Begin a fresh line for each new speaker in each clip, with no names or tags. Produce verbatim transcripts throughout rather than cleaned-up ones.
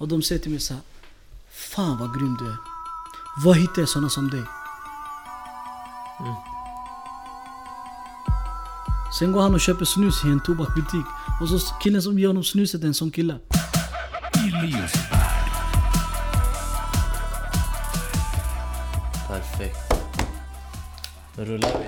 Och de säger till mig så här: fan vad grym du är. Vad hittar jag sådana som dig? Mm. Sen går han och köper snus i en tobakbutik. Och så killen som ger honom snuset är en sån kille.
Perfekt. Då rullar vi.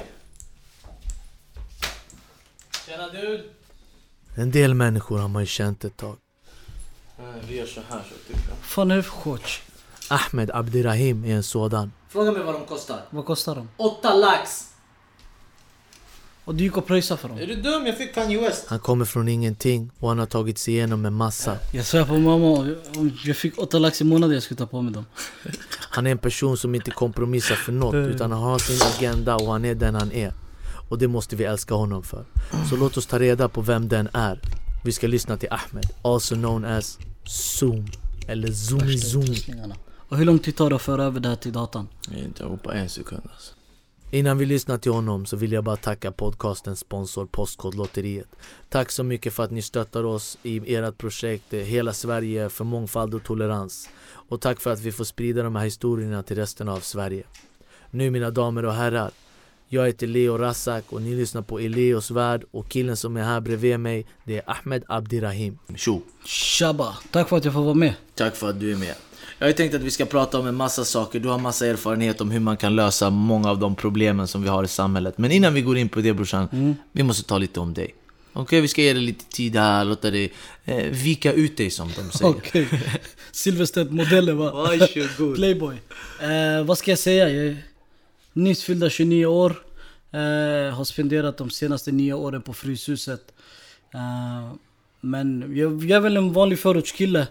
Tjena du.
En del människor har man ju känt ett tag.
Vi gör så här så tycker jag.
Fan är det för coach?
Ahmed Abdirahim är en sådan.
Fråga mig vad de kostar.
Vad kostar de?
Åtta lax.
Och du gick och pröjsade för dem.
Är du dum? Jag fick Kanye West.
Han kommer från ingenting och han har tagit sig igenom en massa.
Jag sa på mamma, om jag fick åtta lax i månaden jag skulle ta på mig dem.
Han är en person som inte kompromissar för något, utan han har sin agenda och han är den han är. Och det måste vi älska honom för. Så låt oss ta reda på vem den är. Vi ska lyssna till Ahmed, also known as Zoom. Eller Zoomy Zoom.
Och hur lång tid tar det att föra över det här till datan?
Inte på en sekund alltså.
Innan vi lyssnar till honom så vill jag bara tacka podcastens sponsor Postkodlotteriet. Tack så mycket för att ni stöttar oss i ert projekt Hela Sverige för mångfald och tolerans. Och tack för att vi får sprida de här historierna till resten av Sverige. Nu mina damer och herrar, jag heter Leo Razak och ni lyssnar på Eleos värld, och killen som är här bredvid mig, det är Ahmed Abdirahim.
Tjo.
Shabba, tack för att jag får vara med.
Tack för att du är med. Jag har tänkt att vi ska prata om en massa saker. Du har massa erfarenhet om hur man kan lösa många av de problemen som vi har i samhället. Men innan vi går in på det, brorsan, mm. vi måste ta lite om dig. Okej, okay, vi ska ge dig lite tid här, låta dig eh, vika ut dig som de säger.
Okej, okay. Silverstedt-modeller va?
Varsågod.
Playboy. Eh, vad ska jag säga? Jag är nyss fyllda tjugonio år. Eh, har spenderat de senaste nio åren på Fryshuset. Eh, men jag, jag är väl en vanlig förortskille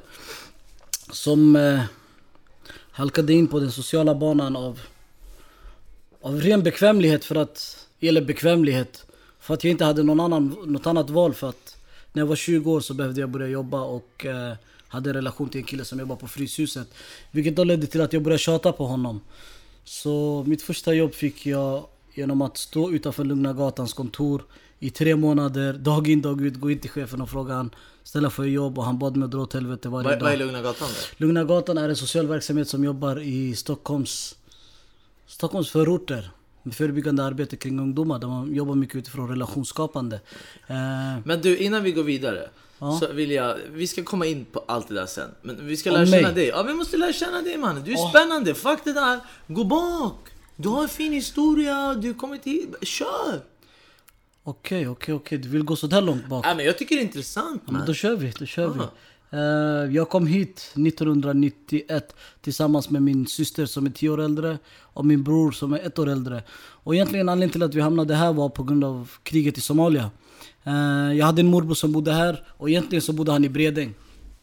som eh, halkade in på den sociala banan av, av ren bekvämlighet för att, eller bekvämlighet för att jag inte hade någon annan, något annat val, för att när jag var tjugo år så behövde jag börja jobba och eh, hade en relation till en kille som jobbar på Fryshuset, vilket då ledde till att jag började tjata på honom. Så mitt första jobb fick jag genom att stå utanför Lugna Gatans kontor i tre månader, dag in dag ut, gå in till chefen och fråga han ställa för jobb, och han bad mig dra åt helvete varje
vad,
dag.
Vad är Lugna Gatan då?
Lugna Gatan är en social verksamhet som jobbar i Stockholms Stockholms förorter med förebyggande arbete kring ungdomar, där man jobbar mycket utifrån relationsskapande. Eh,
Men du, innan vi går vidare,
ja.
så vill jag, vi ska komma in på allt det där sen. Men vi ska
Om
lära känna
mig.
dig. Ja, vi måste lära känna dig, man. Du är
Ja.
spännande, fuck det där. Gå bak. Du har en fin historia, du kommer till, kör.
Okej, okej, okej. Du vill gå så där långt bak?
Ja, men jag tycker det är intressant,
Ja,
man.
men då kör vi, då kör vi.
Aha.
Uh, jag kom hit nittonhundranittioett tillsammans med min syster som är tio år äldre och min bror som är ett år äldre. Och egentligen anledningen till att vi hamnade här var på grund av kriget i Somalia. Uh, jag hade en morbror som bodde här, och egentligen så bodde han i Bredäng.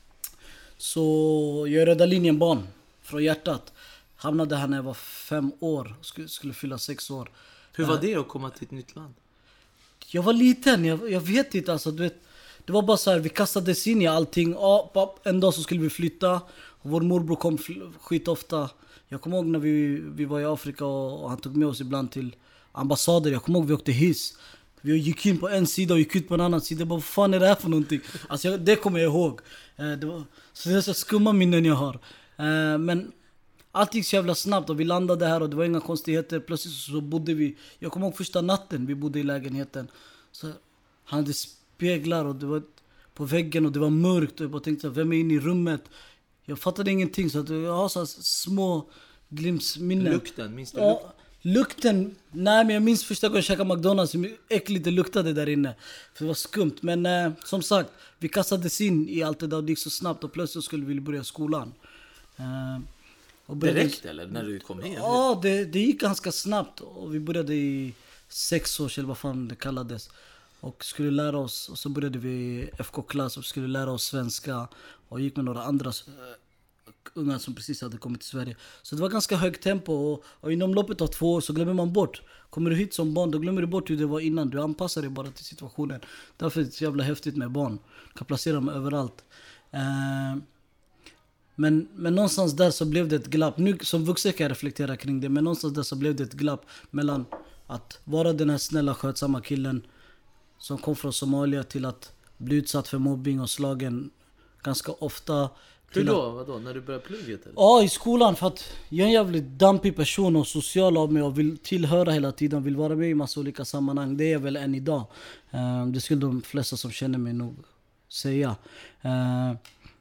Så jag räddade linjen barn från hjärtat. Hamnade här när jag var fem år, skulle, skulle fylla sex år.
Hur var det att komma till ett nytt land?
Jag var liten, jag, jag vet inte alltså, du vet. Det var bara så här, vi kastades in i allting. Ja, en dag så skulle vi flytta. Och vår morbror kom fl- skit ofta. Jag kommer ihåg när vi, vi var i Afrika och, och han tog med oss ibland till ambassader. Jag kommer ihåg vi åkte hiss. Vi gick in på en sida och gick ut på en annan sida. Jag bara, vad fan är det här för någonting? Alltså jag, det kommer jag ihåg. Eh, det var, så det är så skumma minnen jag har. Eh, men allt gick så jävla snabbt och vi landade här och det var inga konstigheter. Plötsligt så bodde vi, jag kommer ihåg första natten vi bodde i lägenheten. Så han hade speglar och det var på väggen och det var mörkt. Och jag bara tänkte, vem är inne i rummet? Jag fattade ingenting, så att jag har så små glimpsminnen.
Lukten, minns du
ja,
lukten?
Lukten, nej men jag minns första gången jag käkade McDonalds, hur äckligt det luktade där inne. För det var skumt, men eh, som sagt, vi kastades in i allt det där och det gick så snabbt och plötsligt skulle vi börja skolan. Eh, och började...
Direkt eller när du kom hem?
Ja, det, det gick ganska snabbt och vi började i sex år eller vad fan det kallades. Och skulle lära oss, och så började vi F K-klass och skulle lära oss svenska och gick med några andra uh, unga som precis hade kommit till Sverige. Så det var ganska högt tempo och, och inom loppet av två år så glömmer man bort. Kommer du hit som barn, då glömmer du bort hur det var innan. Du anpassar dig bara till situationen. Därför är det så jävla häftigt med barn. Du kan placera dem överallt. Uh, men, men någonstans där så blev det ett glapp. Nu som vuxen kan jag reflektera kring det, men någonstans där så blev det ett glapp mellan att vara den här snälla, skötsamma killen som kom från Somalia till att bli utsatt för mobbing och slagen ganska ofta.
Hur då? Vadå? När du började plugget eller?
Ja, i skolan, för att jag är en jävligt dampig person och social av mig och vill tillhöra hela tiden, vill vara med i massa olika sammanhang. Det är väl än idag. Uh, det skulle de flesta som känner mig nog säga. Uh,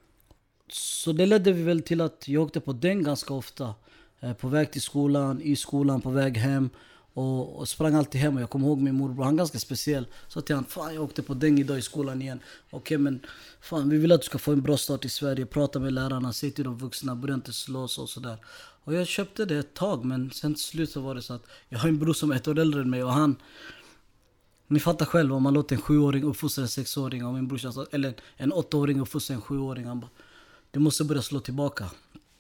så det ledde vi väl till att jag åkte på den ganska ofta. Uh, på väg till skolan, i skolan, på väg hem. Och, och sprang alltid hem och jag kommer ihåg min morbror, han är ganska speciell. Så till han, fan jag åkte på den idag i skolan igen. Okej men fan vi vill att du ska få en bra start i Sverige. Prata med lärarna, säg till de vuxna, börja inte slåss och sådär. Och jag köpte det ett tag, men sen till slut så var det så att jag har en bror som är ett år äldre än mig och han, ni fattar själv om man låter en sjuåring uppfostra en sexåring och min bror, eller en åttaåring uppfostra en sjuåring, han bara, du måste börja slå tillbaka.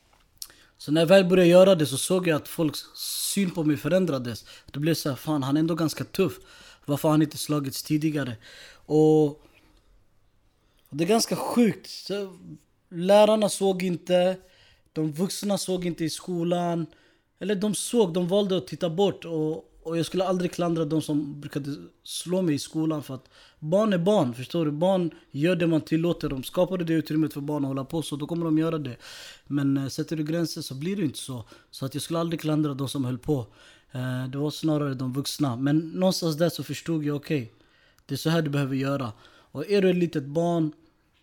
Så när jag väl började göra det så såg jag att folks syn på mig förändrades. Det blev så här, fan han är ändå ganska tuff. Varför har han inte slagits tidigare? Och, och det är ganska sjukt. Så, lärarna såg inte, de vuxna såg inte i skolan. Eller de såg, de valde att titta bort. Och, och jag skulle aldrig klandra de som brukade slå mig i skolan. För att barn är barn, förstår du? Barn gör det man tillåter dem. Skapar du det utrymmet för barn att hålla på så, då kommer de göra det. Men äh, sätter du gränser så blir det inte så. Så att jag skulle aldrig klandra de som höll på. Äh, det var snarare de vuxna. Men någonstans där så förstod jag, okej, okay, det är så här du behöver göra. Och är du ett litet barn,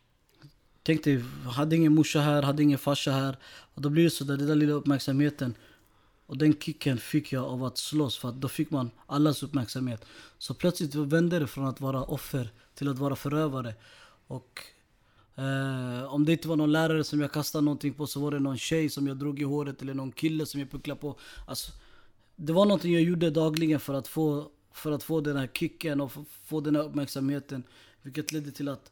tänk dig, hade ingen morsa här, hade ingen farsa här. Och då blir det så där, den där lilla uppmärksamheten. Och den kicken fick jag av att slåss, för att då fick man allas uppmärksamhet. Så plötsligt vände det från att vara offer till att vara förövare. Och eh, om det inte var någon lärare som jag kastade någonting på, så var det någon tjej som jag drog i håret eller någon kille som jag pucklade på. Alltså, det var någonting jag gjorde dagligen för att få, för att få den här kicken och få den här uppmärksamheten. Vilket ledde till att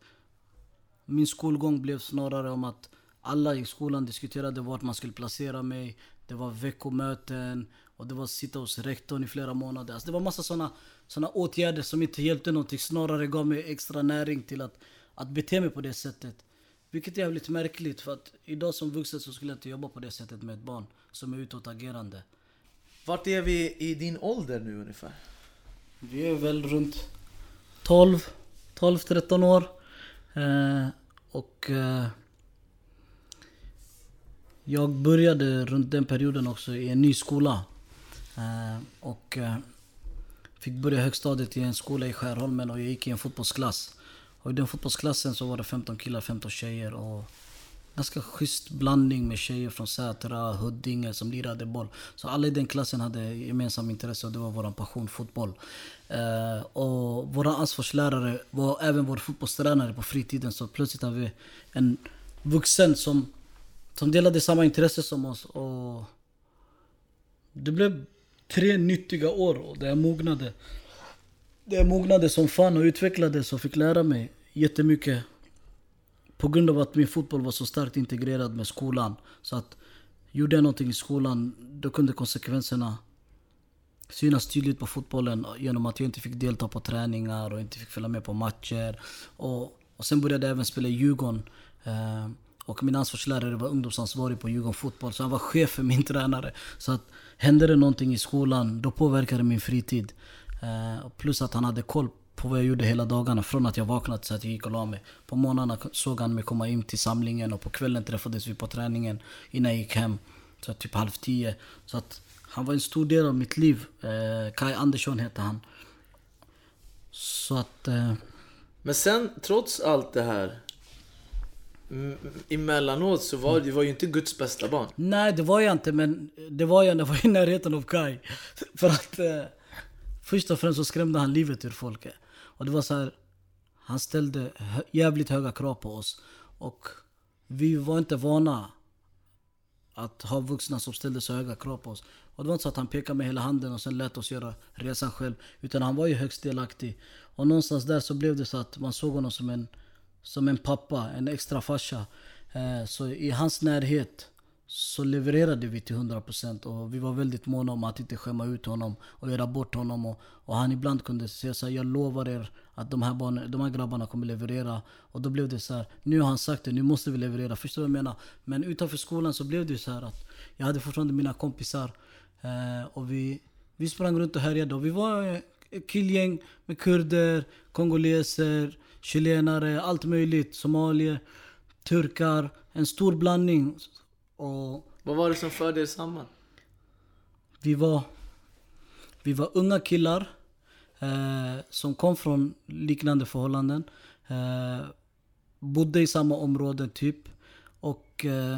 min skolgång blev snarare om att alla i skolan diskuterade vart man skulle placera mig. Det var veckomöten och det var att sitta hos rektorn i flera månader. Alltså det var massa såna, såna åtgärder som inte hjälpte någonting. Snarare gav mig extra näring till att, att bete mig på det sättet. Vilket är jävligt märkligt, för att idag som vuxen så skulle jag inte jobba på det sättet med ett barn som är utåtagerande.
Vart är vi i din ålder nu ungefär?
Vi är väl runt tolv tretton år. Eh, och... Eh, Jag började runt den perioden också i en ny skola. Eh, och eh, fick börja högstadiet i en skola i Skärholmen och jag gick i en fotbollsklass. Och i den fotbollsklassen så var det femton killar, femton tjejer och ganska schysst blandning med tjejer från Sätra, Huddinge som lirade boll. Så alla i den klassen hade gemensam intresse och det var vår passion, fotboll. Eh, och våra ansvarslärare var även vår fotbollstränare på fritiden, så plötsligt hade vi en vuxen som Som delade samma intresse som oss. Och det blev tre nyttiga år och det jag mognade. Det jag mognade som fan och utvecklades och fick lära mig jättemycket. På grund av att min fotboll var så starkt integrerad med skolan. Så att gjorde jag någonting i skolan, då kunde konsekvenserna synas tydligt på fotbollen. Genom att jag inte fick delta på träningar och inte fick följa med på matcher. Och, och sen började jag även spela i Djurgården. Eh, Och min ansvarslärare var ungdomsansvarig på Djurgården fotboll. Så han var chef för min tränare. Så att hände det någonting i skolan, då påverkade min fritid. Eh, plus att han hade koll på vad jag gjorde hela dagarna. Från att jag vaknade så att jag gick och la mig. På morgnarna såg han mig komma in till samlingen. Och på kvällen träffades vi på träningen innan jag gick hem. Så typ halv tio. Så att han var en stor del av mitt liv. Eh, Kai Andersson hette han. Så att... Eh...
Men sen, trots allt det här... emellanåt så var det var ju inte Guds bästa barn.
Nej, det var jag inte, men det var jag när jag var i närheten av Kai. För att eh, först och främst så skrämde han livet ur folket. Och det var så här, han ställde hö- jävligt höga krav på oss. Och vi var inte vana att ha vuxna som ställde så höga krav på oss. Och det var inte så att han pekade med hela handen och sen lät oss göra resan själv. Utan han var ju högst delaktig. Och någonstans där så blev det så att man såg honom som en Som en pappa, en extra farsa. Eh, så i hans närhet så levererade vi till hundra procent. Och vi var väldigt måna om att inte skämma ut honom och göra bort honom. Och, och han ibland kunde säga så här, jag lovar er att de här, barnen, de här grabbarna kommer leverera. Och då blev det så här, nu har han sagt det, nu måste vi leverera. Förstår du vad jag menar? Men utanför skolan så blev det så här att jag hade fortfarande mina kompisar. Eh, och vi, vi sprang runt och härjade. Och vi var ett killgäng med kurder, kongoleser, chilenare, allt möjligt, somalier. turkar, en stor blandning. Och
Vad var det som förde er samman?
vi var, vi var unga killar eh, som kom från liknande förhållanden. Eh, bodde i samma områden typ. Och eh,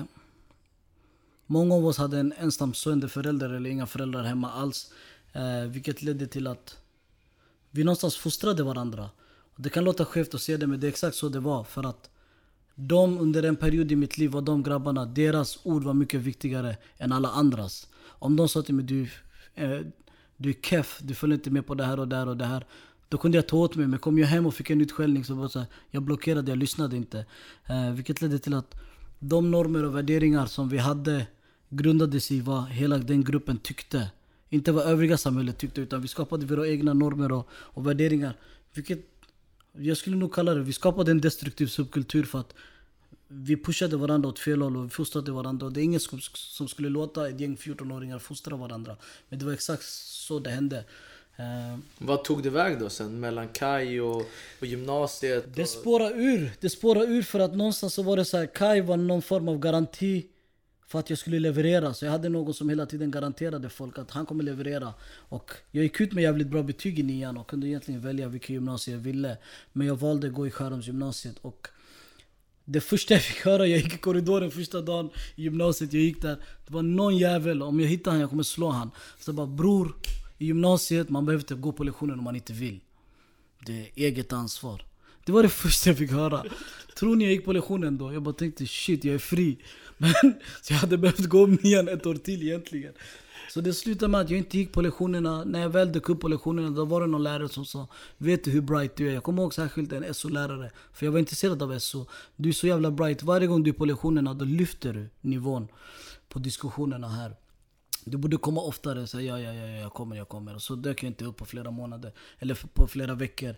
många av oss hade en ensamstående förälder eller inga föräldrar hemma alls. Eh, vilket ledde till att vi någonstans fostrade varandra. Och det kan låta skevt att se det, men det är exakt så det var. För att de under en period i mitt liv var de grabbarna, deras ord var mycket viktigare än alla andras. Om de sa till mig, du, eh, du är keff, du följer inte med på det här och det här och det här. Då kunde jag ta åt mig, men kom jag hem och fick en utskällning så var så här, jag blockerade, jag lyssnade inte. Eh, vilket ledde till att de normer och värderingar som vi hade grundades i vad hela den gruppen tyckte. Inte vad övriga samhället tyckte, utan vi skapade våra egna normer och, och värderingar. Vilket jag skulle nog kalla det, vi skapade en destruktiv subkultur för att vi pushade varandra åt fel håll och vi fostrade varandra. Och det är ingen som, som skulle låta ett gäng fjorton-åringar fostra varandra. Men det var exakt så det hände. Uh,
Vad tog det väg då sen mellan Kai och, och gymnasiet? Och...
Det spårade ur. Det spårade ur för att någonstans så var det så här, Kai var någon form av garanti för att jag skulle leverera. Så jag hade någon som hela tiden garanterade folk att han kommer leverera. Och jag gick ut med jävligt bra betyg i nian och kunde egentligen välja vilka gymnasier jag ville. Men jag valde att gå i Skärholmsgymnasiet. Och det första jag fick höra, jag gick i korridoren första dagen i gymnasiet, jag gick där. Det var någon jävel, om jag hittar han jag kommer slå han. Så jag bara, bror, i gymnasiet man behöver inte gå på lektionen om man inte vill. Det är eget ansvar. Det var det första jag fick höra. Tror ni jag gick på lektionen då? Jag bara tänkte, shit, jag är fri. Men så jag hade behövt gå om nian ett år till egentligen. Så det slutade med att jag inte gick på lektionerna. När jag väl dök upp på lektionerna, då var det någon lärare som sa, vet du hur bright du är? Jag kommer ihåg särskilt en S O-lärare. För jag var intresserad av S O. Du är så jävla bright. Varje gång du är på lektionerna, då lyfter du nivån på diskussionerna här. Du borde komma oftare. Så ja, ja, ja, jag kommer, jag kommer. Och så dök jag inte upp på flera månader. Eller på flera veckor.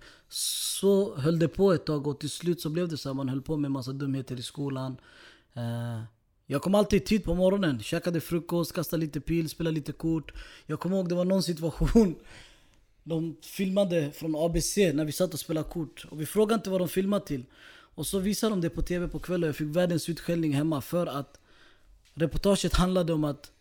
Så höll det på ett tag och till slut så blev det så här. Man höll på med massa dumheter i skolan. Uh, Jag kom alltid i tid på morgonen, käkade frukost, kastade lite pil, spelade lite kort. Jag kommer ihåg det var någon situation. De filmade från A B C när vi satt och spelade kort. Och vi frågade inte vad de filmade till. Och så visade de det på tv på kvällen och jag fick världens utskällning hemma. För att reportaget handlade om att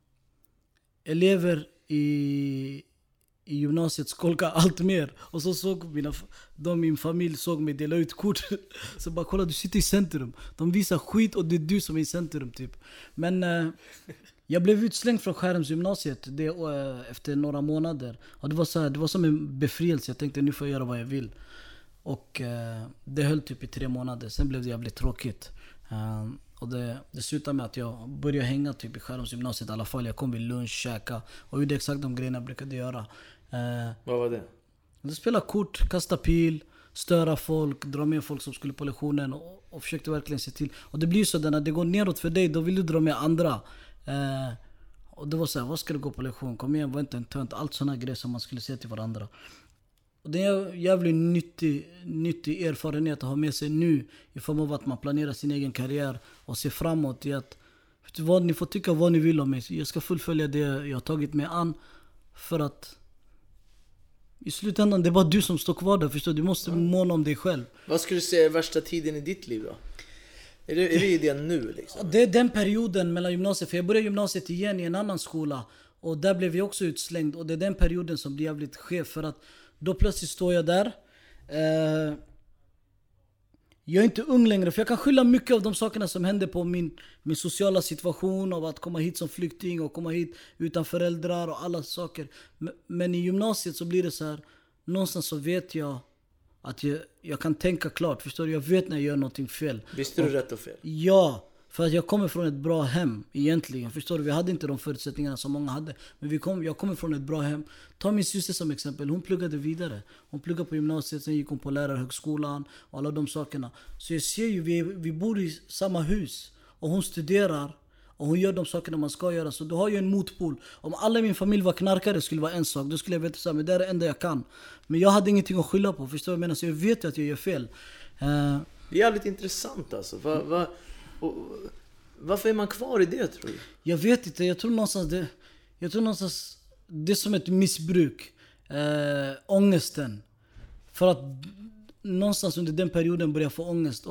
elever i, i gymnasiet skolkar allt mer. Och så såg mina, de min familj såg mig dela ut kort. Så bara, kolla, du sitter i centrum. De visar skit och det är du som är i centrum typ. Men eh, jag blev utslängd från Skärholmsgymnasiet det, eh, efter några månader. Och det var, så här, det var som en befrielse. Jag tänkte, nu får jag göra vad jag vill. Och eh, det höll typ i tre månader. Sen blev det jävligt tråkigt. Uh, och det, det slutade med att jag började hänga typ i Skärholmsgymnasiet i alla fall. Jag kom vid lunch, käka och gjorde exakt de grejerna jag brukade göra. Uh,
Vad var det?
Jag spelade kort, kasta pil, störa folk, dra med folk som skulle på lektionen och, och försökte verkligen se till. Och det blir så att när det går neråt för dig, då vill du dra med andra. Uh, och det var så här, vad ska du gå på lektion? Kom igen, var inte en tönt. Allt sådana grejer som man skulle säga till varandra. Och det är en jävligt nyttig, nyttig erfarenhet att ha med sig nu i form av att man planerar sin egen karriär och ser framåt i att vet du vad, ni får tycka vad ni vill om mig. Jag ska fullfölja det jag har tagit mig an för att i slutändan det är bara du som står kvar där, förstår du? Du måste måna om dig själv.
Vad skulle du säga är värsta tiden i ditt liv då? Är det, är det i det nu liksom?
Det är den perioden mellan gymnasiet, för jag började gymnasiet igen i en annan skola och där blev jag också utslängd och det är den perioden som blir jävligt skev för att då plötsligt står jag där. Eh, jag är inte ung längre. För jag kan skylla mycket av de sakerna som hände på min, min sociala situation. Av att komma hit som flykting och komma hit utan föräldrar och alla saker. Men, men i gymnasiet så blir det så här. Någonstans så vet jag att jag, jag kan tänka klart. Förstår du? Jag vet när jag gör någonting fel.
Visste du och, rätt och fel?
Ja. För att jag kommer från ett bra hem egentligen. Förstår du? Vi hade inte de förutsättningarna som många hade. Men vi kom, jag kommer från ett bra hem. Ta min syster som exempel. Hon pluggade vidare. Hon pluggade på gymnasiet. Sen gick hon på lärarhögskolan. Och alla de sakerna. Så jag ser ju, vi, vi bor i samma hus. Och hon studerar. Och hon gör de sakerna man ska göra. Så du har ju en motpol. Om alla i min familj var knarkare skulle vara en sak. Då skulle jag veta så här, men det är det enda jag kan. Men jag hade ingenting att skylla på. Förstår du vad jag menar? Så jag vet ju att jag gör fel. Uh,
det är jävligt intressant alltså. Va, va, och, varför är man kvar i det, tror du?
Jag vet inte, jag tror någonstans det, jag tror någonstans det är som ett missbruk. Äh, ångesten. För att någonstans under den perioden började jag få ångest. Och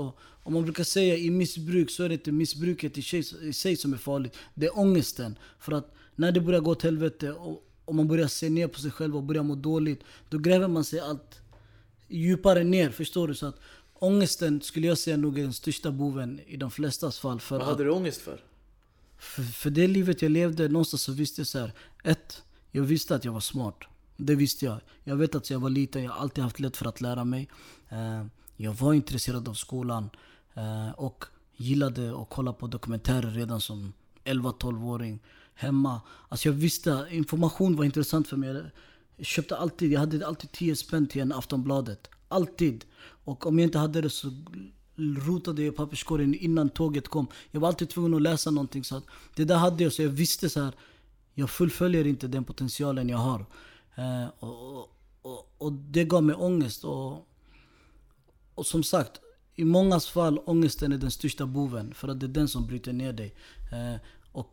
om man brukar säga i missbruk, så är det inte missbruket i sig, i sig som är farligt. Det är ångesten. För att när det börjar gå åt helvete och, och man börjar se ner på sig själv och börjar må dåligt, då gräver man sig allt djupare ner, förstår du? Så att ångesten skulle jag säga nog är den största boven i de flestas fall. För
Vad hade
att,
du ångest för?
för? För det livet jag levde, någonstans så visste jag så här. Ett, jag visste att jag var smart. Det visste jag. Jag vet att jag var liten, jag har alltid haft lätt för att lära mig. Uh, jag var intresserad av skolan. Uh, och gillade att kolla på dokumentärer redan som elva-tolv-åring. Hemma. Alltså jag visste, information var intressant för mig. Jag köpte alltid, jag hade alltid tio spänn till en Aftonbladet. Alltid. Och om jag inte hade det så rotade jag i papperskorgen innan tåget kom. Jag var alltid tvungen att läsa någonting. Så att det där hade jag, så jag visste så här. Jag fullföljer inte den potentialen jag har. Uh, och, och, och det gav mig ångest. Och, och som sagt, i mångas fall, ångesten är den största boven. För att det är den som bryter ner dig. Uh, och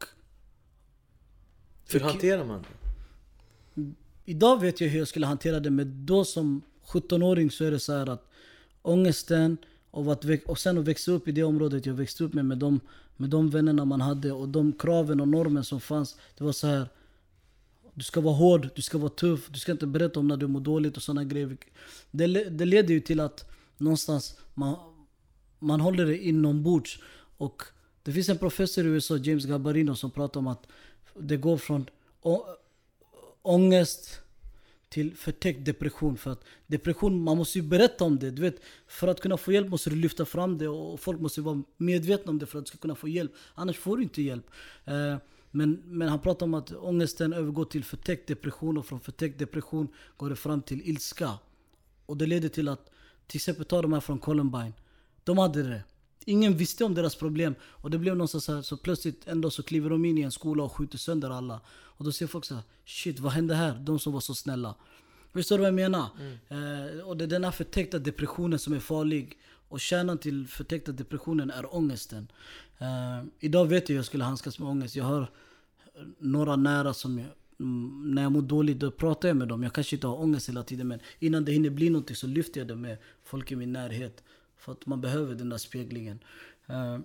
Hur hanterar man det?
Idag vet jag hur jag skulle hantera det, men då som sjutton-åring så är det så här att ångesten och, att väx- och sen att växa upp i det området jag växte upp med, med de, med de vännerna man hade och de kraven och normen som fanns. Det var så här: du ska vara hård, du ska vara tuff, du ska inte berätta om när du mår dåligt och sådana grejer. Det, det leder ju till att någonstans man, man håller det inombords. Och det finns en professor i U S A, James Garbarino, som pratar om att det går från å, ångest till förtäckt depression. För att depression, man måste ju berätta om det. Du vet, för att kunna få hjälp måste du lyfta fram det, och folk måste vara medvetna om det för att du ska kunna få hjälp. Annars får du inte hjälp. Eh, men, men han pratar om att ångesten övergår till förtäckt depression, och från förtäckt depression går det fram till ilska. Och det leder till att, till exempel ta de här från Columbine. De hade det. Ingen visste om deras problem. Och det blev någonstans så här, så plötsligt en dag så kliver de in i en skola och skjuter sönder alla. Och då ser folk så här: shit, vad hände här? De som var så snälla. Förstår du vad jag menar? Mm. Eh, och det är den här förtäckta depressionen som är farlig. Och kärnan till förtäckta depressionen är ångesten. Eh, idag vet jag att jag skulle handskas med ångest. Jag har några nära som jag, mm, när jag mår dåligt, då pratar jag med dem. Jag kanske inte har ångest hela tiden, men innan det hinner bli någonting så lyfter jag det med folk i min närhet. För att man behöver den där speglingen. Uh.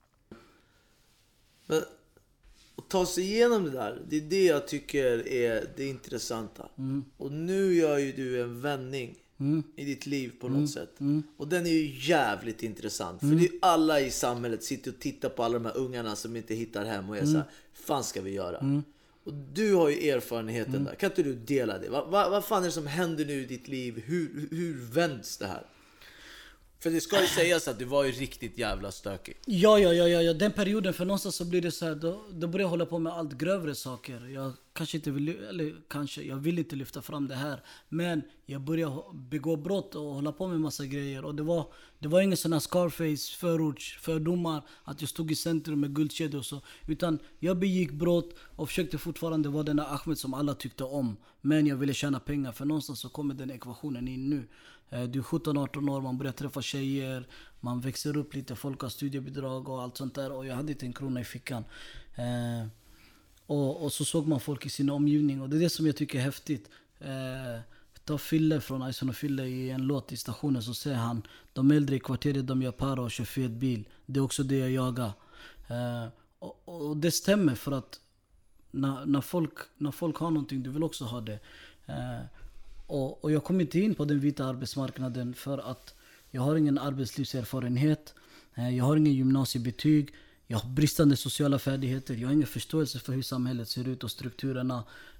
Men att ta sig igenom det där, det är det jag tycker är det intressanta. Mm. Och nu gör ju du en vändning mm. i ditt liv på något mm. sätt. Mm. Och den är ju jävligt intressant. Mm. För det är alla i samhället sitter och tittar på alla de här ungarna som inte hittar hem och är mm. så här: fan ska vi göra? Mm. Och du har ju erfarenheten mm. där. Kan inte du dela det? Vad, vad, vad fan är det som händer nu i ditt liv? Hur, hur vänds det här? För det ska ju sägas att du var ju riktigt jävla stökig.
Ja, ja, ja, ja, ja. Den perioden, för någonstans så blir det så här, då, då börjar jag hålla på med allt grövre saker. Jag kanske inte vill, eller kanske, jag vill inte lyfta fram det här. Men jag började begå brott och hålla på med massa grejer. Och det var, det var ingen sån här Scarface, förorts, fördomar, att jag stod i centrum med guldkedjor och så. Utan jag begick brott och försökte fortfarande vara den där Ahmed som alla tyckte om. Men jag ville tjäna pengar, för någonstans så kommer den ekvationen in nu. Du är sjutton arton år, man börjar träffa tjejer, man växer upp lite, folk har studiebidrag och allt sånt där. Och jag hade inte en krona i fickan. Eh, och, och så såg man folk i sin omgivning, och det är det som jag tycker är häftigt. Eh, ta Fille från Ison och Fille i en låt i stationen, så säger han: de äldre i kvarteret, de gör para och kör fet bil. Det är också det jag jagar. Eh, och, och det stämmer, för att när, när, folk, när folk har någonting, du vill också ha det. Eh, Och, och jag kom inte in på den vita arbetsmarknaden för att jag har ingen arbetslivserfarenhet. Jag har ingen gymnasiebetyg. Jag har bristande sociala färdigheter. Jag har ingen förståelse för hur samhället ser ut och strukturerna.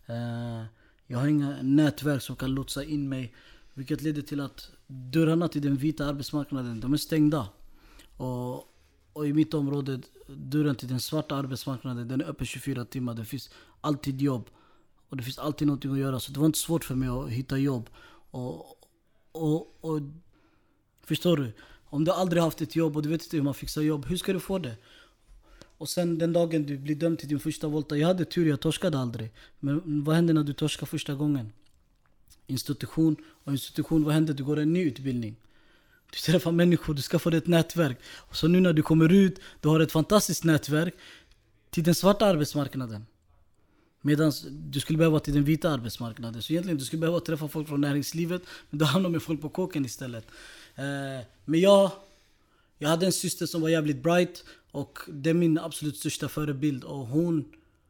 Jag har inga nätverk som kan lotsa in mig. Vilket leder till att dörrarna till den vita arbetsmarknaden, de är stängda. Och, och i mitt område, dörren till den svarta arbetsmarknaden, den är öppen tjugofyra timmar. Det finns alltid jobb. Och det finns alltid någonting att göra. Så det var inte svårt för mig att hitta jobb. Och, och, och förstår du? Om du aldrig haft ett jobb och du vet inte hur man fixar jobb, hur ska du få det? Och sen den dagen du blir dömd till din första volta. Jag hade tur, jag torskade aldrig. Men vad händer när du torskar första gången? Institution. Och institution, vad händer? Du går en ny utbildning. Du träffar människor, du skaffar ett nätverk. Och så nu när du kommer ut, du har ett fantastiskt nätverk till den svarta arbetsmarknaden. Medan du skulle behöva till den vita arbetsmarknaden. Så egentligen du skulle behöva träffa folk från näringslivet, men då hamnar med folk på kåken istället. Eh, men jag, jag hade en syster som var jävligt bright. Och det är min absolut största förebild. Och hon...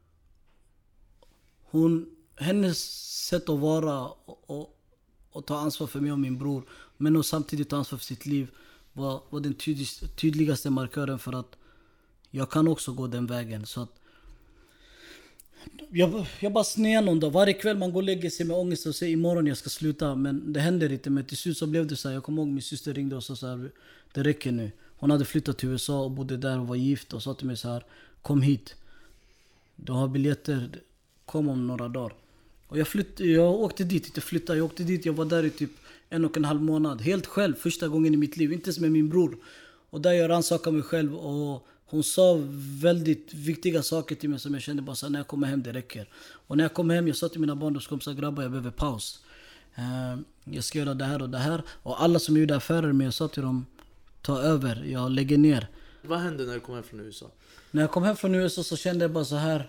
Hon... Hennes sätt att vara och, och, och ta ansvar för mig och min bror. Men och samtidigt ta ansvar för sitt liv. Var, var den tydlig, tydligaste markören för att jag kan också gå den vägen. Så att... Jag, jag bara snear någon dag. Varje kväll man går och lägger sig med ångest och säger imorgon jag ska sluta. Men det händer inte. Men till slut så blev det så här. Jag kommer ihåg min syster ringde och sa så här: det räcker nu. Hon hade flyttat till U S A och bodde där och var gift. Och sa till mig så här: kom hit. Du har biljetter. Kom om några dagar. Och jag, flytt, jag åkte dit. Inte flyttade. Jag åkte dit. Jag var där i typ en och en halv månad. Helt själv. Första gången i mitt liv. Inte ens med min bror. Och där jag rannsakade mig själv. Och hon sa väldigt viktiga saker till mig som jag kände bara så här: när jag kommer hem det räcker. Och när jag kom hem, jag sa till mina barndomskompisar: grabbar, jag behöver paus. Uh, jag ska göra det här och det här. Och alla som gjorde affärer med, jag sa till dem: ta över, jag lägger ner.
Vad hände när du kom hem från U S A?
När jag kom hem från U S A så kände jag bara så här.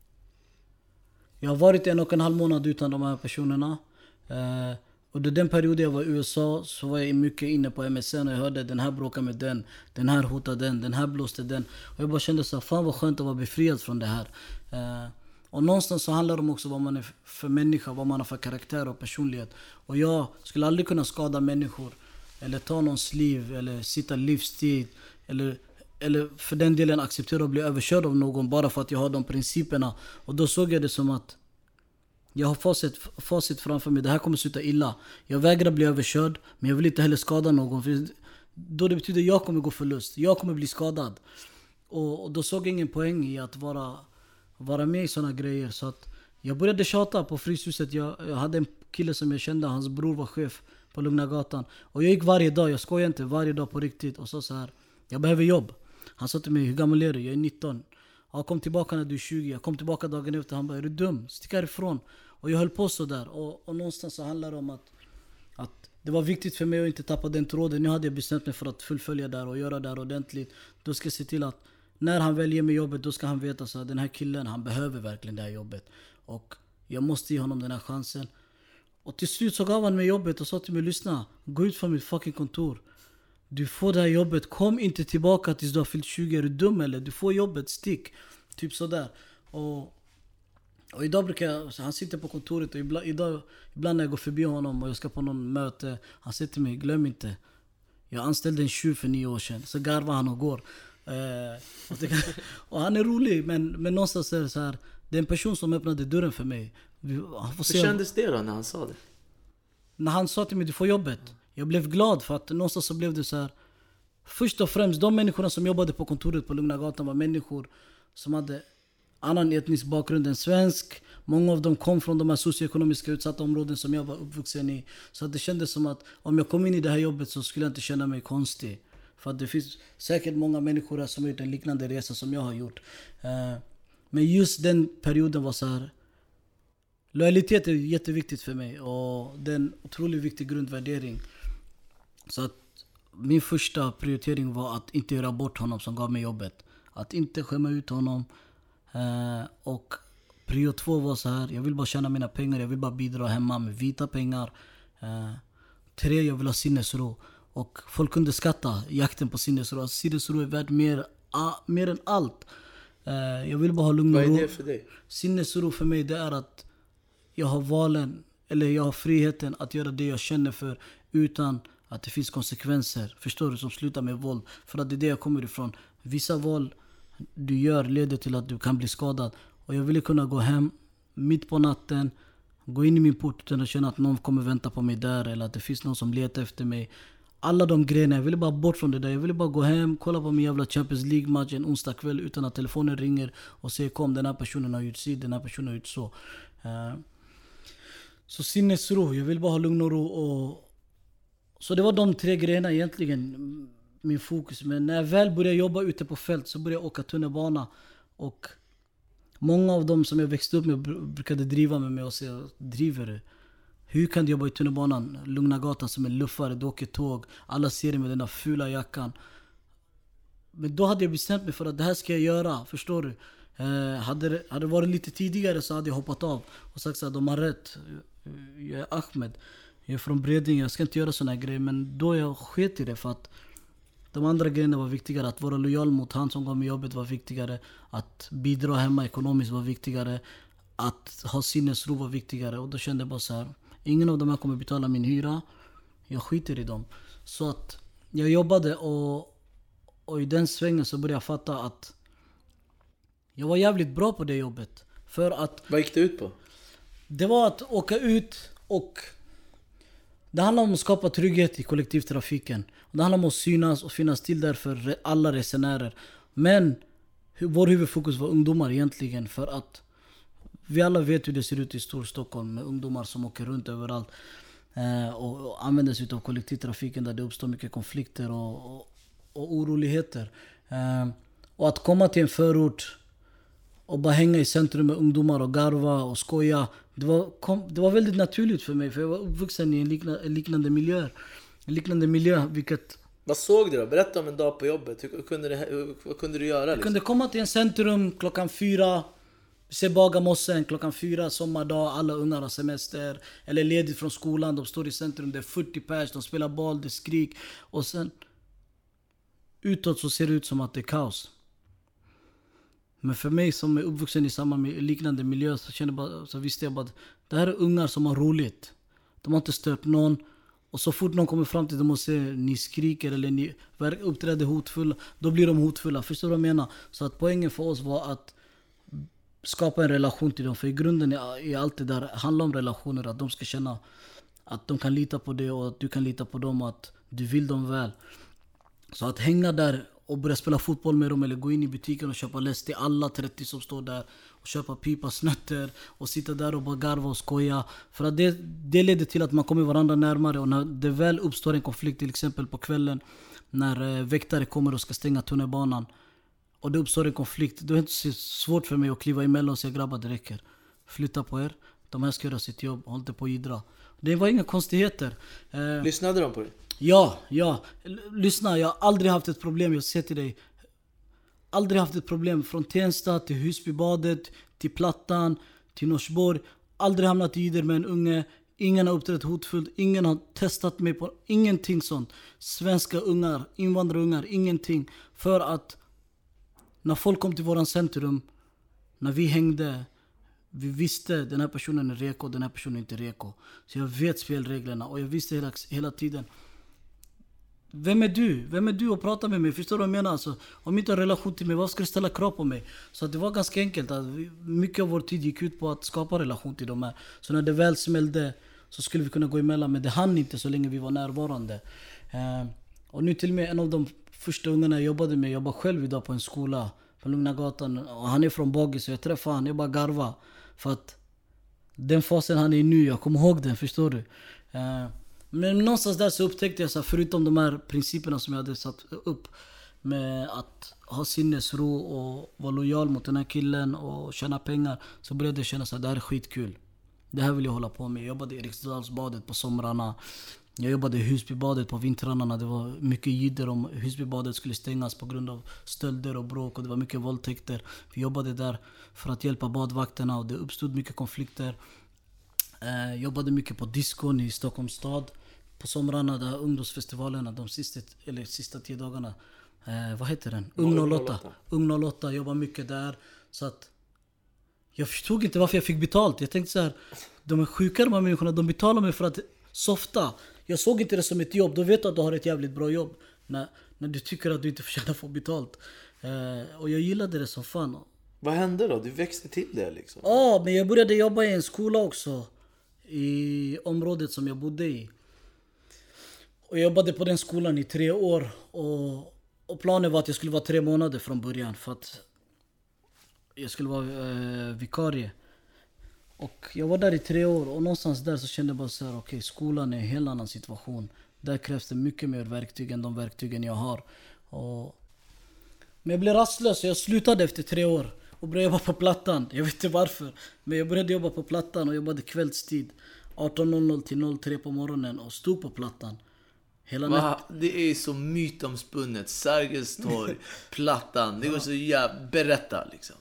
Jag har varit en och en halv månad utan de här personerna. Uh, Och under den perioden jag var i U S A så var jag mycket inne på M S N och jag hörde den här bråkar med den, den här hotar den, den här blåste den. Och jag bara kände så här: fan vad skönt att vara befriad från det här. Uh, och någonstans så handlar det om också vad man är för människa, vad man har för karaktär och personlighet. Och jag skulle aldrig kunna skada människor eller ta någons liv eller sitta livstid eller, eller för den delen acceptera att bli överkörd av någon bara för att jag har de principerna. Och då såg jag det som att jag har facit, facit framför mig. Det här kommer sluta illa. Jag vägrar bli överkörd, men jag vill inte heller skada någon. För då det betyder att jag kommer gå förlust. Jag kommer bli skadad. Och, och då såg jag ingen poäng i att vara, vara med i såna grejer. Så att jag började tjata på Fryshuset. Jag, jag hade en kille som jag kände. Hans bror var chef på Lugna Gatan. Och jag gick varje dag. Jag skojar inte. Varje dag på riktigt. Och sa så här: jag behöver jobb. Han sa till mig: hur gammal är du? Jag är nitton. Jag kom tillbaka när du är tjugo. Jag kom tillbaka dagen efter. Han bara: är du dum? Stick härifrån. Och jag höll på så där. Och, och någonstans så handlar det om att, att det var viktigt för mig att inte tappa den tråden. Nu hade jag bestämt mig för att fullfölja där och göra det här ordentligt. Då ska jag se till att när han väljer med jobbet, då ska han veta så att den här killen, han behöver verkligen det här jobbet. Och jag måste ge honom den här chansen. Och till slut så gav han mig jobbet och sa till mig: lyssna, gå ut från mitt fucking kontor. Du får det här jobbet, kom inte tillbaka tills du har fyllt tjugo. Är du dum eller? Du får jobbet, stick. Typ sådär. Och Och idag brukar jag, han sitter på kontoret och ibland, idag, ibland när jag går förbi honom och jag ska på någon möte, han säger till mig: glöm inte, jag anställde en tjuv för nio år sedan. Så garvar han och går. Eh, och, det, och han är rolig, men, men någonstans är det så här: det är en person som öppnade dörren för mig.
Hur kändes det då när han sa det?
När han sa till mig: du får jobbet. Jag blev glad för att någonstans så blev det så här. Först och främst, de människorna som jobbade på kontoret på Lugna Gatan var människor som hade annan etnisk bakgrund än svensk. Många av dem kom från de här socioekonomiska utsatta områden som jag var uppvuxen i. Så att det kändes som att om jag kom in i det här jobbet så skulle jag inte känna mig konstig. För att det finns säkert många människor här som har gjort en liknande resa som jag har gjort. Men just den perioden var så här. Lojalitet är jätteviktigt för mig. Och det är en otroligt viktig grundvärdering. Så att min första prioritering var att inte göra bort honom som gav mig jobbet. Att inte skämma ut honom. Uh, och prio två var så här: jag vill bara tjäna mina pengar, jag vill bara bidra hemma med vita pengar. Uh, tre, jag vill ha sinnesro. Och folk underskattar jakten på sinnesro. Alltså, sinnesro är värt mer, uh, mer än allt. Uh, jag vill bara ha lugn och ro.
Vad är det för dig?
Sinnesro för mig, det är att jag har valen, eller jag har friheten att göra det jag känner för utan att det finns konsekvenser. Förstår du? Som slutar med våld. För att det är det jag kommer ifrån. Vissa val du gör leder till att du kan bli skadad. Och jag ville kunna gå hem mitt på natten, gå in i min port utan att känna att någon kommer vänta på mig där, eller att det finns någon som letar efter mig. Alla de grejerna, jag ville bara bort från det där. Jag ville bara gå hem, kolla på min jävla Champions League-match en onsdag kväll utan att telefonen ringer och säger: kom, den här personen har gjort sig, den här personen har gjort så. uh, Så sinnesro, jag vill bara ha lugn och ro. Och så det var de tre grejerna egentligen, min fokus. Men när jag väl började jobba ute på fält så började jag åka tunnelbana. Och många av dem som jag växte upp med brukade driva med mig och säga: driver du? Hur kan du jobba i tunnelbanan? Lugna Gatan som en luffare, du åker tåg. Alla ser dig med den där fula jackan. Men då hade jag bestämt mig för att det här ska jag göra, förstår du? Eh, hade, det, hade det varit lite tidigare så hade jag hoppat av och sagt så här: de har rätt. Jag är Ahmed, jag är från Bredinge, jag ska inte göra såna här grejer. Men då jag sket i det för att De andra grejerna var viktigare. Att vara lojal mot han som gav mig jobbet var viktigare. Att bidra hemma ekonomiskt var viktigare. Att ha sinnesro var viktigare. Och då kände jag bara så här: ingen av de här kommer betala min hyra. Jag skiter i dem. Så att jag jobbade och, och i den svängen så började jag fatta att jag var jävligt bra på det jobbet. För att
Vad gick det ut på?
det var att åka ut och det handlar om att skapa trygghet i kollektivtrafiken. Det handlar om att synas och finnas till där för alla resenärer. Men vår huvudfokus var ungdomar egentligen, för att vi alla vet hur det ser ut i Storstockholm med ungdomar som åker runt överallt eh, och, och använder sig av kollektivtrafiken där det uppstår mycket konflikter och, och, och oroligheter. Eh, och att komma till en förort och bara hänga i centrum med ungdomar och garva och skoja, det var, kom, det var väldigt naturligt för mig, för jag var uppvuxen i en liknande, en liknande miljö. En liknande miljö, vilket...
Vad såg du då? Berätta om en dag på jobbet. Hur kunde det, hur, vad kunde du göra?
Jag
Liksom?
kunde komma till en centrum klockan fyra, se Bagarmossen klockan fyra, sommardag, alla ungar har semester eller ledigt från skolan, de står i centrum, det är fyrtio pers, de spelar boll, det är skrik, och sen utåt så ser det ut som att det är kaos. Men för mig som är uppvuxen i samma liknande miljö så, kände bara, så visste jag bara att det här är ungar som har roligt. De har inte stört någon. Och så fort någon kommer fram till dem och säger ni skriker eller ni uppträder hotfulla, då blir de hotfulla. Förstår du vad jag menar? Så att poängen för oss var att skapa en relation till dem. För i grunden är allt det där handlar om relationer. Att de ska känna att de kan lita på dig och att du kan lita på dem och att du vill dem väl. Så att hänga där och börja spela fotboll med dem eller gå in i butiken och köpa läsk till alla trettio som står där och köpa pipa, snötter och sitta där och bara garva och skoja. För att det, det leder till att man kommer varandra närmare, och när det väl uppstår en konflikt, till exempel på kvällen när eh, väktare kommer och ska stänga tunnelbanan och det uppstår en konflikt, då är det inte så svårt för mig att kliva emellan och säga grabbar, det räcker. Flytta på er, de här ska göra sitt jobb, håll inte på att idra. Det var inga konstigheter. Eh,
Lyssnade de på dig?
Ja, ja. L- lyssna, jag har aldrig haft ett problem, jag säger till dig. Aldrig haft ett problem från Tensta till Husbybadet, till Plattan, till Norsborg. Aldrig hamnat i ider med en unge. Ingen har uppträtt hotfullt, ingen har testat mig på ingenting sånt. Svenska ungar, invandrarungar, ingenting. För att när folk kom till våran centrum, när vi hängde, vi visste den här personen är reko, den här personen är inte reko. Så jag vet spelreglerna och jag visste hela, hela tiden. Vem är du? Vem är du att prata med mig? Förstår du vad jag menar? Alltså, om du inte har relation till mig, vad ska du ställa krav på mig? Så det var ganska enkelt. Att vi, mycket av vår tid gick ut på att skapa relation till dem här. Så när det väl smällde så skulle vi kunna gå emellan. Men det hann inte så länge vi var närvarande. Eh, och nu till och med en av de första ungarna jag jobbade med, jag jobbar själv idag på en skola på Lugna gatan. Och han är från Bagis, så jag träffade han, jag bara garva. För att den fasen han är i nu, jag kommer ihåg den, förstår du? Eh, Men någonstans där så upptäckte jag så här, förutom de här principerna som jag hade satt upp med att ha sinnesro och vara lojal mot den här killen och tjäna pengar, så började jag känna att det här är skitkul. Det här vill jag hålla på med. Jag jobbade i Eriksdalsbadet på somrarna. Jag jobbade i Husbybadet på vintrarna. Det var mycket jidder om Husbybadet skulle stängas på grund av stölder och bråk, och det var mycket våldtäkter. Vi jobbade där för att hjälpa badvakterna och det uppstod mycket konflikter. Eh, jobbade mycket på diskon i Stockholms stad på somrarna, där ungdomsfestivalerna de sista, eller sista tio dagarna. Eh, vad heter den? Ung noll åtta. Ung noll åtta, jobbade mycket där. Så att jag förstod inte varför jag fick betalt. Jag tänkte så här, de är sjuka de här människorna, de betalar mig för att softa. Jag såg inte det som ett jobb. Då vet du att du har ett jävligt bra jobb när, när du tycker att du inte förtjänar att få betalt. eh, Och jag gillade det som fan.
Vad hände då? Du växte till det liksom?
Ja, men jag började jobba i en skola också i området som jag bodde i. Och jag jobbade på den skolan i tre år. Och, och planen var att jag skulle vara tre månader från början, för att jag skulle vara eh, vikarie. Och jag var där i tre år, och någonstans där så kände jag bara så här: okej, okay, skolan är en helt annan situation. Där krävs det mycket mer verktyg än de verktygen jag har. Och men jag blev rastlös, så jag slutade efter tre år och började jobba på Plattan. Jag vet inte varför, men jag började jobba på Plattan och jobbade kvällstid arton noll noll till noll tre på morgonen och stod på Plattan hela natten.
Det är så mytomspunnet. Sergels torg, Plattan. Det går så jävla... Berätta liksom.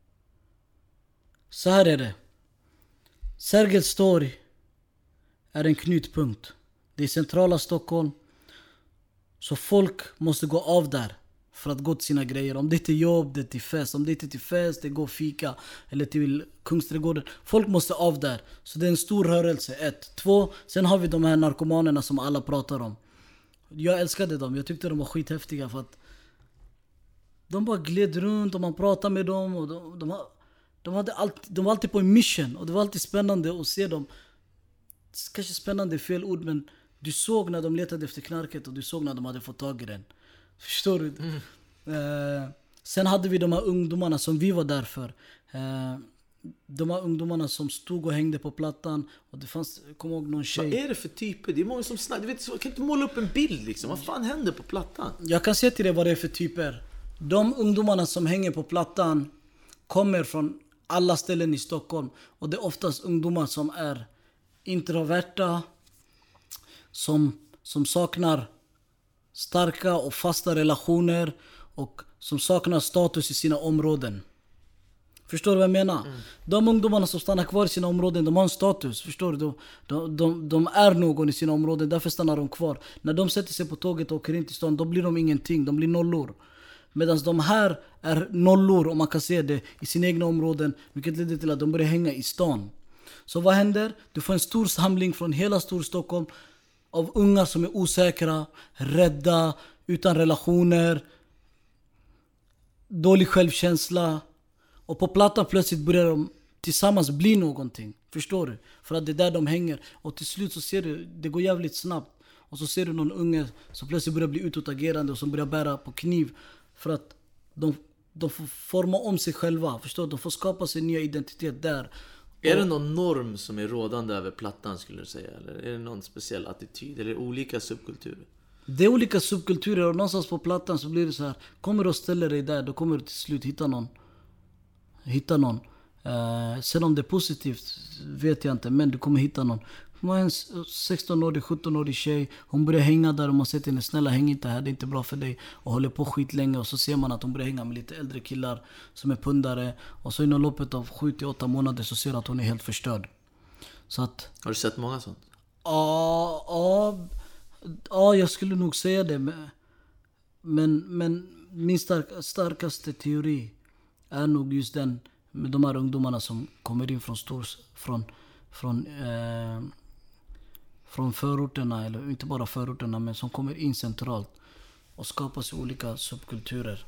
Så här är det. Sergels torg är en knutpunkt. Det är centrala Stockholm. Så folk måste gå av där för att gå till sina grejer. Om det är till jobb, det är till fest. Om det är till fest, det går fika. Eller till Kungsträdgården. Folk måste av där. Så det är en stor rörelse, ett. Två, sen har vi de här narkomanerna som alla pratar om. Jag älskade dem, jag tyckte de var skithäftiga för att de bara gled runt och man pratade med dem. Och de, de, de, hade alltid, de var alltid på en mission och det var alltid spännande att se dem. Kanske spännande är fel ord, men du såg när de letade efter knarket och du såg när de hade fått tag i den. Förstår du? Mm. Eh, sen hade vi de här ungdomarna som vi var där för. Eh, de här ungdomarna som stod och hängde på plattan. Och det fanns, jag kommer ihåg någon tjej.
Vad är det för typer? Det är många som snackar. Du vet, kan inte måla upp en bild liksom. Vad fan händer på plattan?
Jag kan säga till dig vad det är för typer. De ungdomarna som hänger på plattan kommer från alla ställen i Stockholm. Och det är oftast ungdomar som är introverta. Som, som saknar starka och fasta relationer. Och som saknar status i sina områden. Förstår du vad jag menar? Mm. De ungdomarna som stannar kvar i sina områden, de har en status. Förstår du? De, de, de, de är någon i sina områden, därför stannar de kvar. När de sätter sig på tåget och åker in till stan, då blir de ingenting, de blir nollor. Medan de här är nollor, om man kan se det, i sina egna områden. Vilket leder till att de börjar hänga i stan. Så vad händer? Du får en stor samling från hela Storstockholm av unga som är osäkra, rädda, utan relationer, dålig självkänsla. Och på plattan plötsligt börjar de tillsammans bli någonting. Förstår du? För att det är där de hänger. Och till slut så ser du, det går jävligt snabbt. Och så ser du någon unge som plötsligt börjar bli utåtagerande och som börjar bära på kniv. För att de, de får forma om sig själva. Förstår du? De får skapa sin nya identitet där.
Är det någon norm som är rådande över plattan, skulle du säga? Eller är det någon speciell attityd? Eller olika subkulturer?
Det är olika subkulturer, och någonstans på plattan så blir det så här. Kommer du och ställer dig där, då kommer du till slut hitta någon. Hitta någon. Uh, sen om det är positivt vet jag inte, men du kommer hitta någon. Man är en sexton-årig, sjutton-årig tjej. Hon börjar hänga där och man säger till henne, snälla häng inte här, det är inte bra för dig. Och håller på skit länge, och så ser man att hon börjar hänga med lite äldre killar som är pundare. Och så inom loppet av sju till åtta månader så ser du att hon är helt förstörd. Så att...
Har du sett många sånt?
Ja, ja, ja, jag skulle nog säga det. Men, men min stark, starkaste teori är nog just den med de här ungdomarna som kommer in från stors, från från eh, från förorterna, eller inte bara förorterna, men som kommer in centralt och skapar sig olika subkulturer.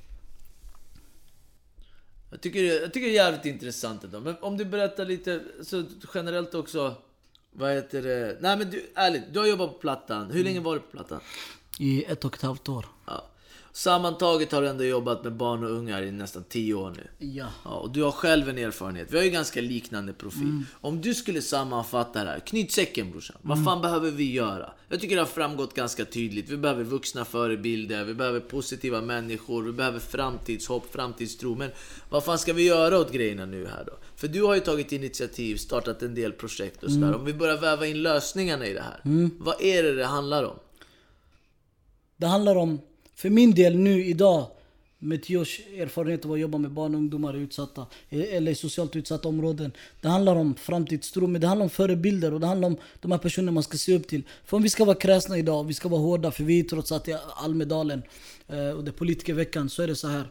Jag tycker, jag tycker det är jävligt intressant ändå. Men om du berättar lite så generellt också, vad heter det? Nej men du, ärligt, du har jobbat på plattan. Hur länge var du på plattan?
I ett och ett halvt år.
Ja. Sammantaget har du ändå jobbat med barn och ungar i nästan tio år nu.
Ja.
Ja, och du har själv en erfarenhet. Vi har ju ganska liknande profil. Mm. Om du skulle sammanfatta det här, knyt säcken brorsan. Mm. Vad fan behöver vi göra? Jag tycker det har framgått ganska tydligt. Vi behöver vuxna förebilder, vi behöver positiva människor, vi behöver framtidshopp, framtidstro. Men vad fan ska vi göra åt grejerna nu här då? För du har ju tagit initiativ, startat en del projekt och sådär. Mm. Om vi börjar väva in lösningarna i det här. Mm. Vad är det det handlar om?
Det handlar om, för min del nu idag, med tio års erfarenhet av att jobba med barn och ungdomar i utsatta eller i socialt utsatta områden. Det handlar om framtidstro, men det handlar om förebilder och det handlar om de här personerna man ska se upp till. För om vi ska vara kräsna idag, vi ska vara hårda, för vi trots att det är Almedalen och det är politikerveckan, så är det så här.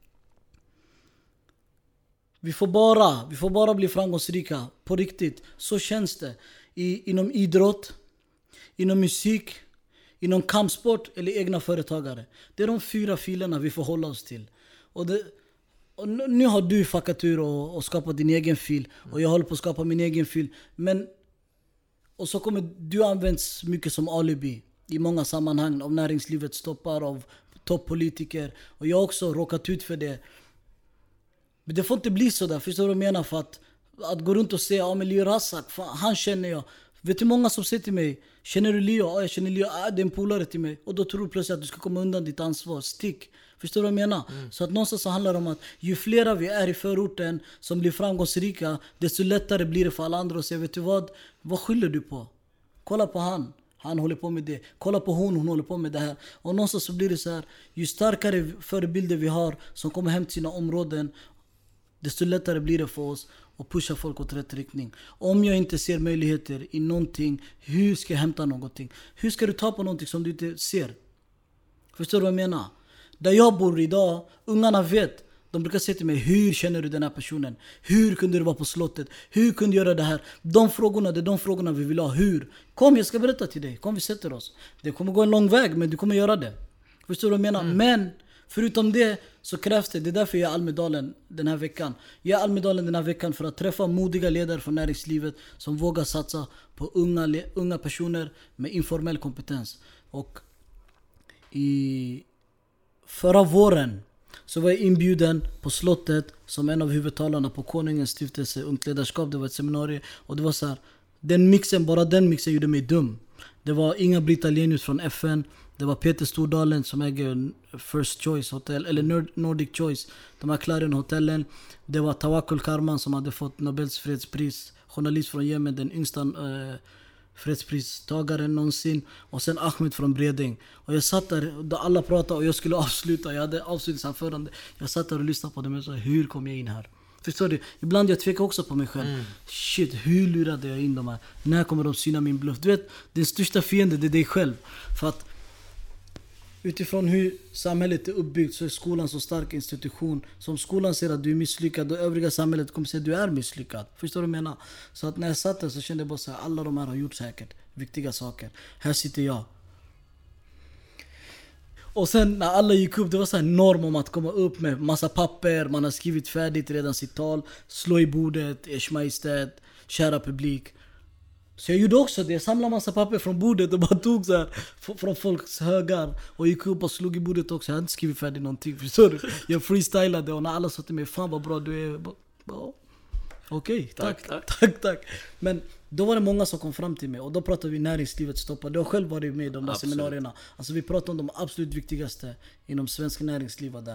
Vi får bara, vi får bara bli framgångsrika på riktigt. Så känns det I, inom idrott, inom musik, inom kampsport eller egna företagare. Det är de fyra filerna vi får hålla oss till. Och, det, och nu har du fuckat ur och, och skapat din egen fil. Och jag håller på att skapa min egen fil. Men, och så kommer du användas mycket som alibi i många sammanhang. Av näringslivet stoppar, av toppolitiker. Och jag har också råkat ut för det. Men det får inte bli så där. Förstår du vad jag menar? För att, att gå runt och säga, ja men Leo Razak, fan, han känner jag. Vet du många som säger till mig, känner du Leo? Ja, jag känner Leo. Ah, det är en polare till mig. Och då tror du plötsligt att du ska komma undan ditt ansvar. Stick. Förstår du vad jag menar? Mm. Så att någonstans så handlar det om att ju flera vi är i förorten som blir framgångsrika, desto lättare blir det för alla andra att säga, vet du vad? Vad skyller du på? Kolla på han. Han håller på med det. Kolla på hon, hon håller på med det här. Och någonstans så blir det så här, ju starkare förebilder vi har som kommer hem till sina områden, desto lättare blir det för oss att pusha folk åt rätt riktning. Om jag inte ser möjligheter i någonting, hur ska jag hämta någonting? Hur ska du ta på någonting som du inte ser? Förstår du vad jag menar? Där jag bor idag, ungarna vet. De brukar säga till mig, hur känner du den här personen? Hur kunde du vara på slottet? Hur kunde du göra det här? De frågorna, det är de frågorna vi vill ha. Hur? Kom, jag ska berätta till dig. Kom, vi sätter oss. Det kommer gå en lång väg, men du kommer göra det. Förstår du vad jag menar? Mm. Men förutom det så krävs det, det är därför jag är i Almedalen den här veckan. Jag är i Almedalen den här veckan för att träffa modiga ledare från näringslivet som vågar satsa på unga, unga personer med informell kompetens. Och i förra våren så var jag inbjuden på slottet som en av huvudtalarna på Konungens stiftelse Ungt ledarskap. Det var ett seminarium och det var så här, den mixen, bara den mixen gjorde mig dum. Det var Inga Britt Ahlenius från F N. Det var Peter Stordalen som äger First Choice Hotel, eller Nordic Choice, de här Clarion-hotellen. Det var Tawakkul Karman som hade fått Nobels fredspris, journalist från Yemen, den yngsta eh, fredspristagaren någonsin. Och sen Ahmed från Bredäng. Och jag satt där, då alla pratade och jag skulle avsluta, jag hade avslutningsanförande. Jag satt där och lyssnade på dem och sa, hur kom jag in här? Förstår du? Ibland jag tvekar också på mig själv. Mm. Shit, hur lurade jag in de här? När kommer de syna min bluff? Du vet, din största fiende, det är dig själv. För att utifrån hur samhället är uppbyggt så är skolan så stark institution. Som skolan ser att du är misslyckad och övriga samhället kommer säga att du är misslyckad. Förstår du vad jag menar? Så att när jag satt där så kände jag bara så här, alla de här har gjort säkert viktiga saker. Här sitter jag. Och sen när alla gick upp, det var så här norm om att komma upp med massa papper. Man har skrivit färdigt redan sitt tal. Slå i bordet, Ers Majestät, kära publik. Så jag gjorde också det, jag samlade massa papper från bordet och bara tog så här från folks högar och gick upp och slog i bordet också. Jag hade inte skrivit färdigt någonting, förstår du? Jag freestylade och när alla sa till mig, fan vad bra du är. Okej, okay, tack, tack, tack, tack, tack. Men då var det många som kom fram till mig och då pratade vi näringslivet stoppa. Du har själv varit med i de där absolut. Seminarierna. Alltså vi pratade om de absolut viktigaste inom svensk näringsliv där.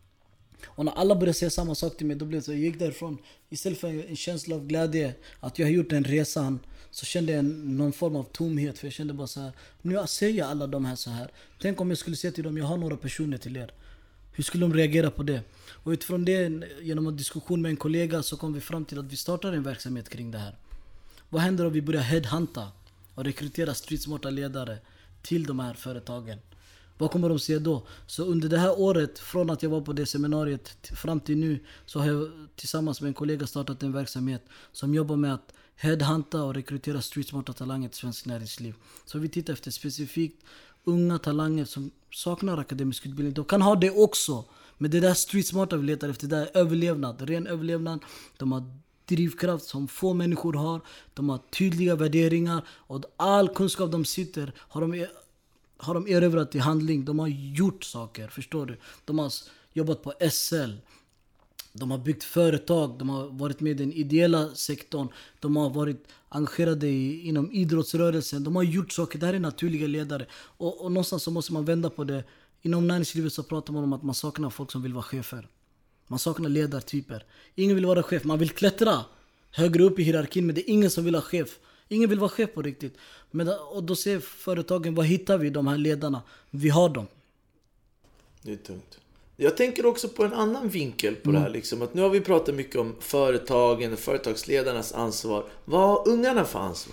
Och när alla började säga samma sak till mig, då blev det så jag gick därifrån. Istället för en känsla av glädje att jag har gjort den resan, så kände jag någon form av tomhet. För jag kände bara så här, nu säger alla de här så här. Tänk om jag skulle säga till dem, jag har några personer till er. Hur skulle de reagera på det? Och utifrån det, genom en diskussion med en kollega, så kom vi fram till att vi startar en verksamhet kring det här. Vad händer om vi börjar headhunta och rekrytera streetsmarta ledare till de här företagen? Vad kommer de se då? Så under det här året, från att jag var på det seminariet fram till nu, så har jag tillsammans med en kollega startat en verksamhet som jobbar med att headhunta och rekrytera streetsmarta talanger till svensk näringsliv. Så vi tittar efter specifikt unga talanger som saknar akademisk utbildning. De kan ha det också, men det där streetsmarta vi letar efter, det är överlevnad, ren överlevnad. De har drivkraft som få människor har. De har tydliga värderingar och all kunskap de sitter har de har de erövrat i handling. De har gjort saker, förstår du? De har jobbat på S L. De har byggt företag. De har varit med i den ideella sektorn. De har varit engagerade i, inom idrottsrörelsen. De har gjort saker. Det här är naturliga ledare. Och, och någonstans så måste man vända på det. Inom näringslivet så pratar man om att man saknar folk som vill vara chefer. Man saknar ledartyper. Ingen vill vara chef. Man vill klättra högre upp i hierarkin, men det är ingen som vill ha chef. Ingen vill vara chef på riktigt. Men, och då ser företagen, vad hittar vi de här ledarna? Vi har dem.
Det är tungt. Jag tänker också på en annan vinkel på mm. det här. Liksom, att nu har vi pratat mycket om företagen och företagsledarnas ansvar. Vad har ungarna för ansvar?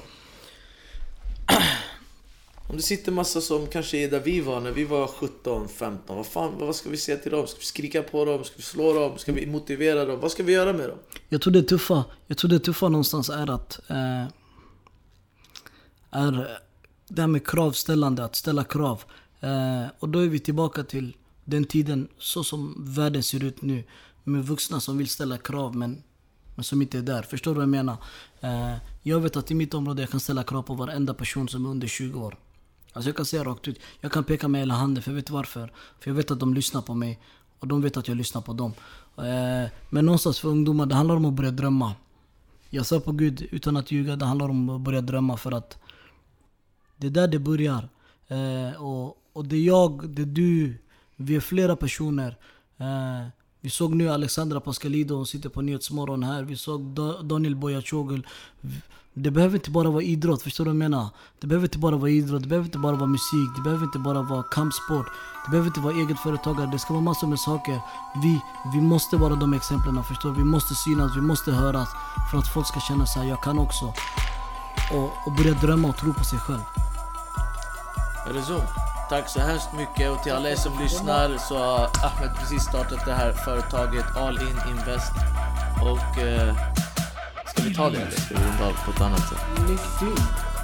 Om det sitter massa som kanske är där vi var när vi var sjutton femton. Vad, fan, vad ska vi säga till dem? Ska vi skrika på dem? Ska vi slå dem? Ska vi motivera dem? Vad ska vi göra med dem?
Jag tror det tuffa, jag tror det tuffa någonstans är att eh, är det här med kravställande, att ställa krav. Eh, och då är vi tillbaka till den tiden så som världen ser ut nu. Med vuxna som vill ställa krav men, men som inte är där. Förstår du vad jag menar? Eh, jag vet att i mitt område jag kan ställa krav på varenda person som är under tjugo år. Alltså jag kan säga rakt ut. Jag kan peka med hela handen, för jag vet varför. För jag vet att de lyssnar på mig. Och de vet att jag lyssnar på dem. Eh, men någonstans för ungdomar, det handlar om att börja drömma. Jag sa på Gud, utan att ljuga, det handlar om att börja drömma. För att det är där det börjar. Eh, och, och det är jag, det är du, vi är flera personer. Eh, vi såg nu Alexandra Pascalido, hon sitter på Nyhetsmorgon här. Vi såg Daniel Boyachogel. Det behöver inte bara vara idrott, förstår du vad jag menar? Det behöver inte bara vara idrott, det behöver inte bara vara musik, det behöver inte bara vara kampsport, det behöver inte vara eget företagare, det ska vara massor med saker. Vi, vi måste vara de exemplen, förstår du? Vi måste synas, vi måste höras för att folk ska känna sig jag kan också. Och, och börja drömma och tro på sig själv.
Är det så? Tack så hemskt mycket. Och till alla er som lyssnar så har Ahmed precis startat det här företaget All In Invest. Och eh, ska vi ta det eller ska vi runda av på ett annat sätt?
Lycka till.